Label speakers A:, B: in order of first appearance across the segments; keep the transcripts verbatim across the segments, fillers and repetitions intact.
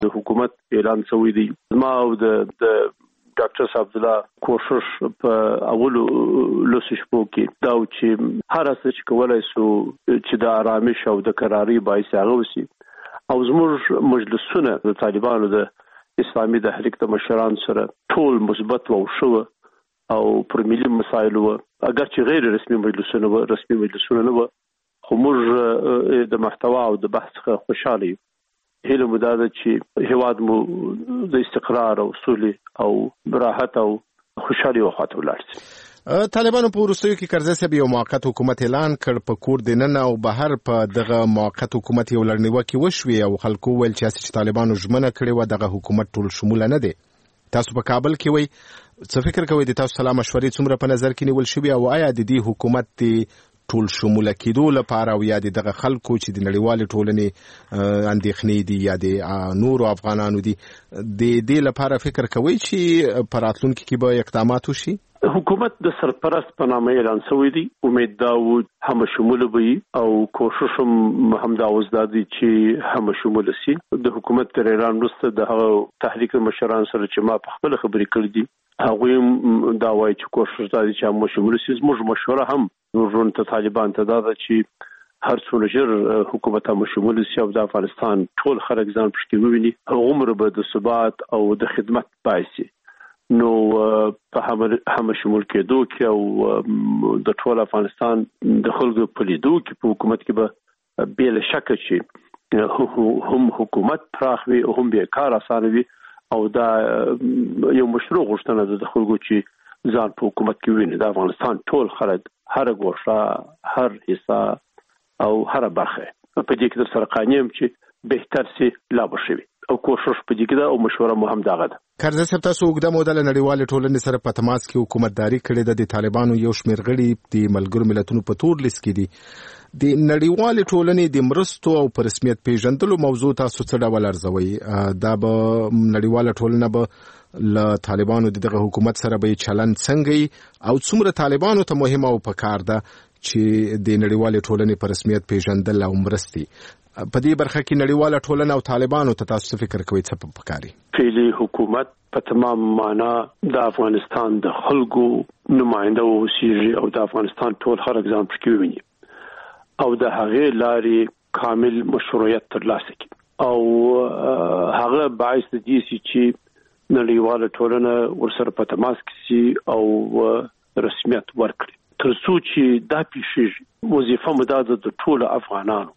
A: د حکومت اعلان شوی دی. ما او د ډاکټر صاحب عبدالله کوشش په اولو لوسو شپو کې دا چې هر څه چې کولای سو چې د آرامش او د قراري باعث هغه وسی او زموږ مجلسونه د طالبانو د اسلامي تحریک د مشران سره ټول مثبت او شو او پر ملي مسایلو اگر چې غیر رسمي مجلسونه و رسمي مجلسونه نه و خو موږ د محتوا او د بحث څخه خوشاله یو. هیله مو دا ده چې هیواد مو د استقرار او صلح او راحت او خوشحالي وخت ولاړ شي.
B: طالبانو په وروستیو کې کرزي صاحب یو موقت حکومت اعلان کړ په کور دننه او بهر په دغه موقت حکومت یو لړنیوکي وشوي او خلکو ویل چې طالبانو ژمنه کړې و دغه حکومت ټول شموله نه دی. تاسو په کابل کې وای څه فکر کوئ د تاسو سلام مشورې څومره په نظر کې نیول شوی او آیا د دې حکومت ټول شموله کېدو لپاره او یا دغه خلکو چې د نړیوال ټولنې اندېښنې دي یا د نورو افغانانو دي د دې لپاره فکر کوي چې په راتلونکي کې به اقدامات وشي؟
A: حکومت د سرپرست په نامه اعلان شوی دی. امید دا و هم شموله وي او کوشش هم همدا وزدادي چې هم شموله شي. د حکومت تر اعلان وروسته د هغه تحریک مشران سره چې ما په خپل خبرې کړې دي هغه دا وایي چې کوشش دا دي چې هم شموله شي. زموږ مشوره هم نورون ته طالبان ته دا چې هر څونه ژر حکومت هم شموله شي او د افغانستان ټول خلک ځان پکې وویني عمر به د ثبات او د خدمت باعث نو په هم شمول کېدو کې او د ټول افغانستان د خلکو په لیدو کې په حکومت کې به بل شک چې هم حکومت پراخ وي او هم به کار اسانه وي او دا یو مشروع غوښتنه ده د خلکو چې ځان په حکومت کې ویني. د افغانستان ټول خلک هر ګوښه هر حصہ او هر برخه په دې کې سره قانیم چې بهتر سي لا بشوي او کوشش په دې کې دا او مشوره مو هم دغه ده.
B: کرزي صاحب تاسو وګړه مودل نړیوال ټولنې سره په تماس کې حکومتداري کړې ده. د طالبانو یو شمېر غړي د ملګرو ملتونو په تور لیست کې دي. د نړیوال ټولنې د مرستو او په رسمیت پیژندلو موضوع تاسو څه ډول ارزوي؟ دا به نړیوال ټولنه به له طالبانو دغه حکومت سره به چلند څنګه او څومره طالبانو ته مهمه او پکار ده چې د نړیوال ټولنې په رسمیت پیژندل او مرستي په دې برخه کې نړیواله ټولنه او طالبانو ته تاسو فکر کوئ څه پکاري؟
A: فعلی حکومت په تمام معنا د افغانستان د خلکو نماینده اوسېږي او د افغانستان ټول خلک ځان پکې ویني او د هغې لارې کامل مشروعیت ترلاسه کړي او هغه باعث دي چې نړیواله ټولنه ورسره په تماس کې سي او رسمیت ورکړي. تر څو چې دا پیښیږي وظیفه مداده د ټول افغانانو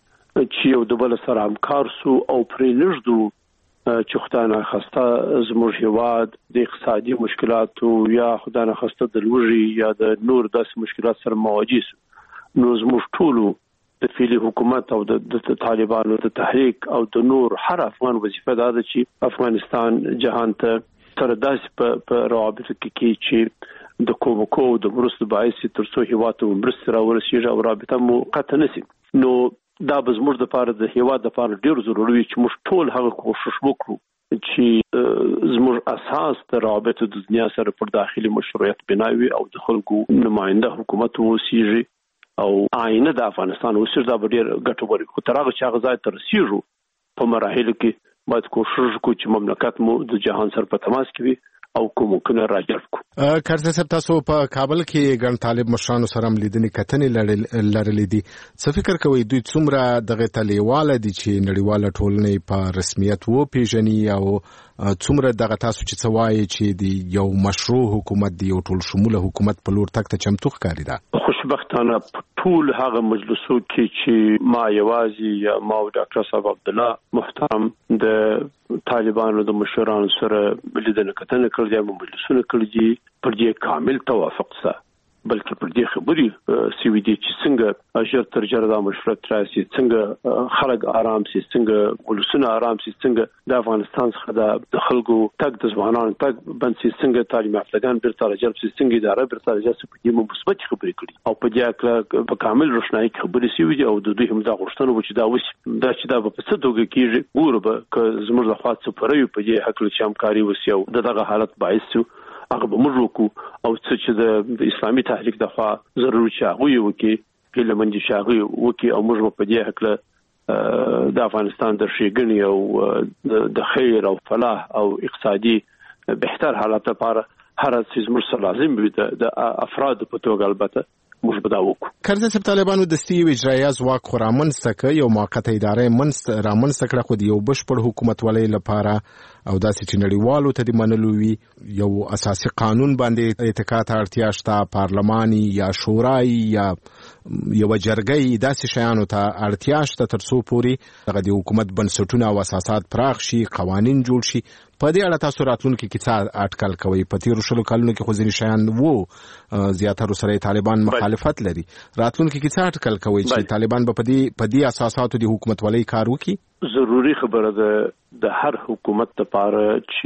A: چې یو د بل سره همکار سو او پرې نږدو چې خدای نه خواسته زموږ هیواد د اقتصادي مشکلاتو یا خدای نه خواسته د لوږې یا د نور داسې مشکلات سره مواجه سو. نو زموږ ټولو د فعلی حکومت او د طالبانو د تحریک او د نور هر افغان وظیفه ده چې افغانستان جهان ته تر داسې په روابطو کې چې د کومکو د مرستو باعث تر څو هیواد ته مرسته راورسیږي او رابطه مو قطع نشي. نو دا به زموږ د لپاره د هیواد لپاره ډیر ضروري وي چې موږ ټول هغه کوشش وکړو چې زموږ اساس د رابطه د دنیا سره پر داخلي مشروعیت بناوي او د خلکو نماینده حکومت وسیږي او آینه د افغانستان وسیږي. دا به ډیر ګټور وي. خو تر هغه چې هغه ځای ته رسیږو په مراحلو کې باید کوشش وکړو چې مملکت مو د جهان سره په تماس کې وي او کومکونه راجلب کو.
B: کرزي صاحب تاسو په کابل کې ګڼ طالب مشرانو سره لیدنې کتنې لرلې دي. څه فکر کوئ دوی څومره دغه تلیواله دي چې نړیواله ټولنې په رسمیت و پیژني او څومره دغه تاسو چې څه وایي چې د یو مشروع حکومت دی یو ټول شموله حکومت په لور تک ته چمتو ښکاري ده؟
A: خوشبختانه ټول هغه مجلسو کې چې ما یوازې یا ما او ډاکټر صاحب عبدالله محترم د طالبانو د مشرانو سره لیدنه کتنه کړې دي، مجلسونه کړې دي، پر دې کامل توافق سره بلکې پر دې خبرې سوي دي چې څنګه ژر تر ژره دا مشروعیت راسي، څنګه خلک آرام سي، څنګه ولسونه آرام سي، څنګه د افغانستان څخه د خلکو تګ د ځوانانو تګ بند سي، څنګه تعلیم یافتگان بیرته راجلب سي، څنګه اداره بیرته راجلب سي. په دې مثبت خبرې کړي او په دې اړه په کامل روښنايي خبرې سوي دي او د دوی هم دا غوښتنه و چې دا وشي. دا چې دا په څه توګه کېږي ګوره به که زموږ له خوا څه پرې په دې حق چې همکاري وسي او دغه حالت باعث شو هغه به موږ وکړو او څه چې د اسلامي تحریک د خوا ضروري چې هغه وکړي هیله مندي چې هغه وکړي او موږ په دې حق د افغانستان د ښېګڼې او د خیر او فلاح او اقتصادي بهتر حالت لپاره هر څه زموږ سره لازم وي د افراد په توګه البته موږ به دا وکړو.
B: کرزي صاحب طالبانو دستي یو اجرایي ځواک خو رامنځته کړ، یو موقته اداره منځ رامنځته کړه، خو د یو بشپړ حکومت ولې لپاره او داسې چې نړیوالو ته د منلو وي یو اساسي قانون باندې اتکا ته اړتیا شته، پارلماني یا شورای یا یو جرګې داسې شیانو ته اړتیا شته ترڅو پورې دغه د حکومت بنسټونه او اساسات پراخ شي، قوانین جوړ شي. په دې اړه تاسو راتلونکي کې څه اټکل کوئ؟ په تیرو شلو کلونو کې خو ځینې شیان وو زیاتره سره طالبان مخالفت لري، راتلونکي کې څه اټکل کوئ چې طالبان به په دې په دې اساساتو د حکومت ولې کار وکړي؟
A: ضروري خبره ده د هر حکومت لپاره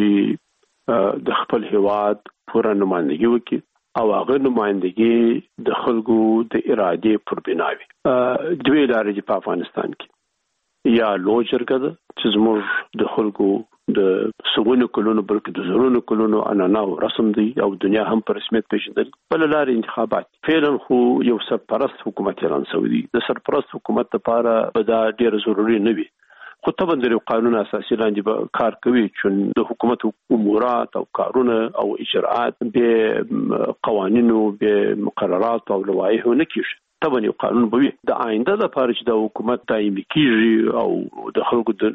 A: چې د خپل هیواد پوره نمائندګي وکړي او هغه نمائندګي د خلکو د ارادې پر بنا وي. دوی لارې چې په افغانستان کې یا لوی جرګه ده چې زموږ د خلکو د سغونو کلونو بلکې د زرونو کلونو عنعنه او رسم دی او دنیا هم په رسمیت پیژندل. بل لارې انتخابات فعلا خو یو سرپرست حکومت اعلان شوی دی. د سرپرست حکومت لپاره به دا ډیر ضروری نه وي، خو طبعا د قانون اساسي لاندې به کار کوي چې د حکومت امورات او کارونه او اجراءات به قوانینو به مقررات او لوایح نه کیږي. طبعا یو قانون به وي د آینده لپاره چې د حکومت دایمي کیږي او د خلکو د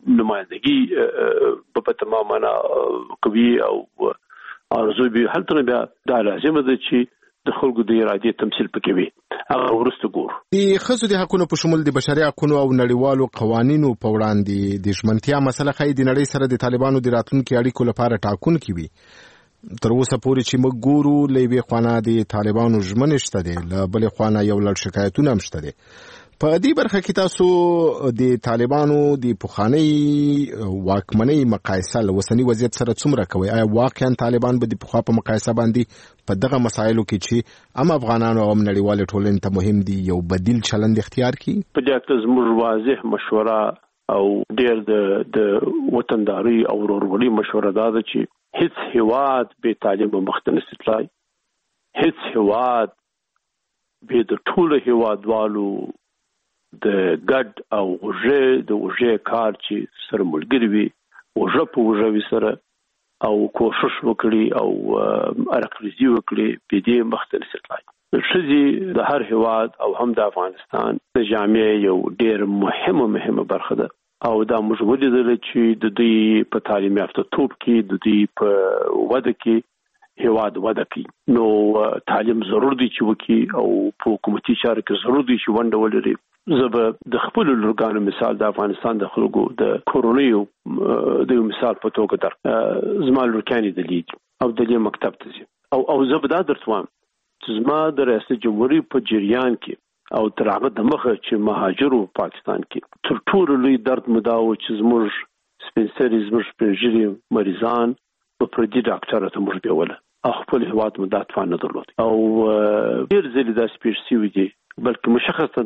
A: نمائندګي په تمام معنا کوي او ارزو به هلته بیا د لازمه ده چې د خلکو د ارادې تمثيل پکې وي. هغه ورسته ګور
B: د خصوصي د حقوقو په شمول د بشري حقوقو او نړیوالو قوانینو په وړاندې د ژمنتیا مسله خې د نړۍ سره د طالبانو د راتلونکو اړیکو لپاره ټاکونکي وي. تر اوسه پورې چې موږ ګورو لوي خوانه د طالبانو ژمنې شته دي، له بلې خوانه یو لړ شکایتونه هم شته دي. په دې برخه کې تاسو د طالبانو د پخوانی واکمنۍ مقایسه له وسنی وضعیت سره څومره کوي؟ آیا واقعا طالبان به د پخوا په مقایسه باندې په دغه مسایلو کې چې ام افغانانو او نړیوال ټولنې ته مهم دي یو بدیل چلند اختیار کړي؟
A: په دې کې زموږ واضح مشوره او ډېر د د وطنداري او ورورولۍ مشوره ده چې هیڅ هیواد به طالب مختلف تلای، هیڅ هیواد به د ټول هیوادوالو د ګډ او وژه د وژه کار چې سره ملګری وي وژه په وژه وي سره او کوشش وکړي او ارقرزي وکړي په دې مختلف تلای. شذي د هر هیواد او هم د افغانستان د جامعه یو ډېر مهمه مهمه برخه ده او دا موږ ولیدل چې د دې په تعلیم یافته توپ کې د دې په وده کې هیواد وده کوي. نو تعلیم ضرور دی چې وکي او په حکومتي چارو کې ضرور دی چې ونډه ولري. زه د خپل لورګانو مثال د افغانستان د خلکو د کورونیو د مثال په توګه در زما لورکانې د لید او د دې مکتب ته ځي او او زه به دا درتوام چې زما د ریاست جمهوریت په جریان کې او تر هغه د مخه چې مهاجرو پاکستان کې تر ټولو لوی درد مداو چې زموږ سپینسري زموږ سپینږیري مریضان په پردي ډاکټر ته موږ بیوله خپل هیواد مدات فان نه درلود او ډیر ځلې د سپیشي دي بلکې مشخصا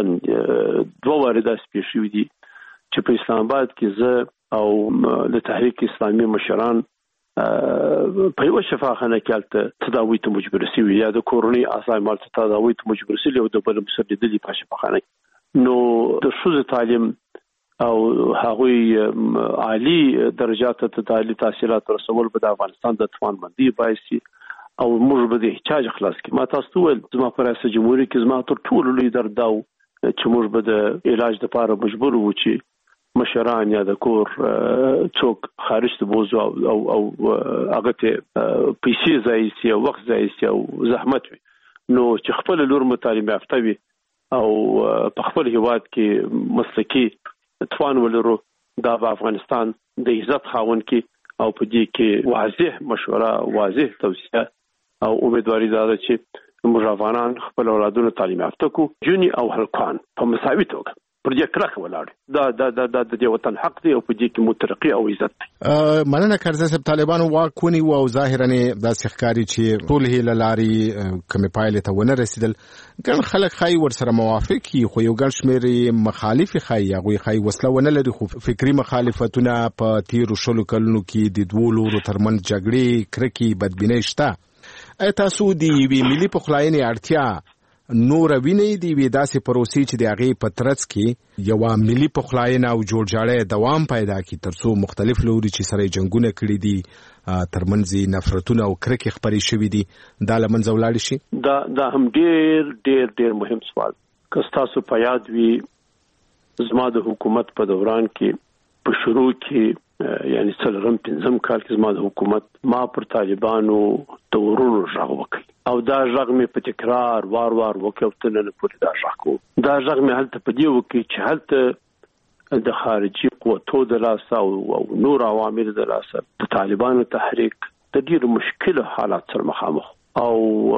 A: دوه وارده سپیشي دي چې په اسلام آباد کې زه او د تحریک اسلامي مشران په یو شفاخانه کې تداوی ته مجبور شوی یا د کورونی اسای مال تداوی ته مجبور شوی او د بل مسددلی په شفاخانه. نو د شوز تعلیم او هغوی عالی درجات ته تعالی تحصیلات رسول په افغانستان د توانمندي بایسي او موږ به د احتیاج خلاص کی. ما تاسو ول زما پر ریاست جمهوریت کې زما تر ټولو لوی درد داو چې موږ به د علاج لپاره مجبور وو چې مشران یا د کور څوک خارج ته بوزو او او هغه ته پیسې ځای سي او وخت ځای سي او زحمت وي. نو چې خپل لور مطالبه یافته وي او په خپل هیواد کې مسلکي توان ولرو دا په افغانستان د عزت خاون کې او په دې کې واضح مشوره واضح توصيه او امیدواري ده چې موږ افغانان خپل اولادونو تعلیم یافته کو جونی او هلکان په مساوي توګه پر دې کلک ولاړ دا دا دا د دې وطن حق دی او په دې کې مترقي او عزت دی.
B: مننه کرزي صاحب. طالبانو واکونی او ظاهرا د سخکاری چې ټول هله لاري کومه پایله ته ونه رسیدل ګڼ خلک خای ور سره موافق کی خو یو ګڼ شمیر مخالف خای هغه خای وسله ونه لري خو فکری مخالفتونه په تیر شلو کلونو کې د دوه لورو ترمن جګړې کرکی بدبینۍ شته. تاسو دی وی ملي پخلاینې اړتیا نور ویني دی وی داسې پروسې چې د هغې په ترڅ کې یوه ملي پخلاینه او جوړجاړی دوام پیدا کړي ترڅو مختلف لوري چې سره جنګونه کړي دي ترمنځ نفرتونه او کرکې خپرې شوي دي دا له منځه ولاړې شي.
A: دا دا هم ډېر ډېر ډېر مهم سوال. که ستاسو په یاد وي زما د حکومت په دوران کې په شروع کې یعنی څلورم پنځم کال کې زما د حکومت ما پر طالبانو د ورونو غږ وکړ او دا غږ مې په تکرار وار وار وکړ او تل نه پوره دا غږ کو دا غږ مې هلته په دی وکړ چې هلته د خارجي قوتو د لاسه او نور عوامل د لاسه د طالبانو تحریک د ډېر مشکل حالات سره مخامخ او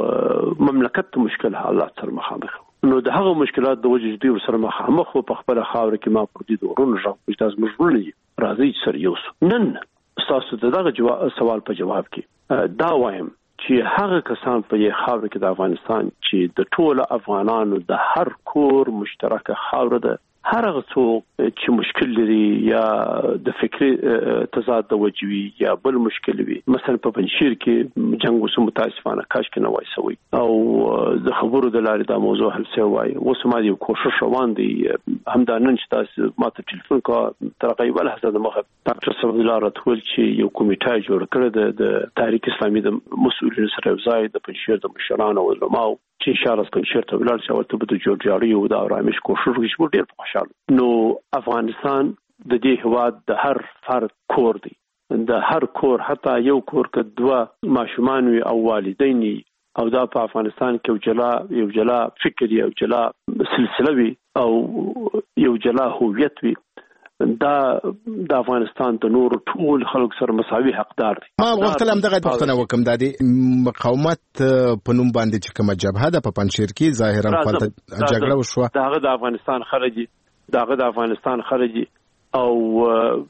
A: مملکت مشکل حالات سره مخامخ. نو د هغه مشکلات د وجې دوی سره مخامخ په خپل خاور کې ما پر دې ورونو ځو چې تاسو مجبورلی راځي سره یو نن تاسو دغه سوال په جواب کې دا وایم چې هغه کسان په یې خاور کې د افغانستان چې د ټولو افغانانو د هر کور مشترکه خاور ده هر هغه څوک چې مشکل لري یا د فکری تضاد د وجوي یا بل مشکل وي مثلا په پنځیر کې جنگ وسو متاسفانه کاش کې نه وای سوي او د خبرو د لارې دا موضوع حل شوی وای اوس ما یو کوشش روان دي همدانن چې تاسو ماته ټلیفون کا ترقیبل حسد مخه ډاکټر صاحب الله راتول چې یو کمیټه جوړ کړ د تاریخ اسلامي د مسؤلین سره ځای د پنځیر د مشرانو او علماو چې اشاره پنځیر ته ولاړ شو ته به جوړجاړي او د آرامش کوشش وکړي ډېر خوشاله. نو افغانستان د دې هواد د هر فرد کور دی د هر کور حتی یو کور کې دوه ماشومان وي او والدین او دا په افغانستان کې یو جلا یو جلا فکر یو جلا سلسله وي او یو جلا هویت وي دا د افغانستان د نور ټول خلک سره مساوي حقدار دي.
B: ما وختل هم دغه پوښتنه وکم د دې مقاومت په نوم باندې چې کومه جبهه ده په پنځیر کې ظاهرا خپل جګړه وشوه
A: دغه د افغانستان خارجي دغه د افغانستان خارجي او